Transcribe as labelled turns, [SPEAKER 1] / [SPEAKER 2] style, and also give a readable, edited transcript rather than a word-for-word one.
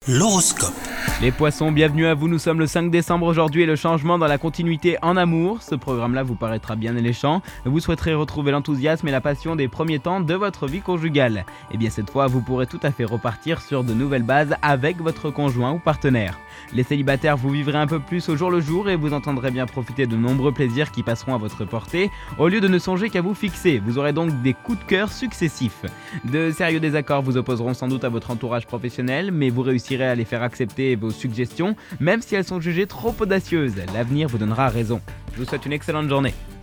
[SPEAKER 1] L'horoscope.
[SPEAKER 2] Les poissons, bienvenue à vous, nous sommes le 5 décembre aujourd'hui et le changement dans la continuité en amour. Ce programme-là vous paraîtra bien alléchant. Vous souhaiterez retrouver l'enthousiasme et la passion des premiers temps de votre vie conjugale. Et bien cette fois, vous pourrez tout à fait repartir sur de nouvelles bases avec votre conjoint ou partenaire. Les célibataires, vous vivrez un peu plus au jour le jour et vous entendrez bien profiter de nombreux plaisirs qui passeront à votre portée. Au lieu de ne songer qu'à vous fixer, vous aurez donc des coups de cœur successifs. De sérieux désaccords vous opposeront sans doute à votre entourage professionnel, mais vous réussirez à les faire accepter vos suggestions, même si elles sont jugées trop audacieuses. L'avenir vous donnera raison. Je vous souhaite une excellente journée.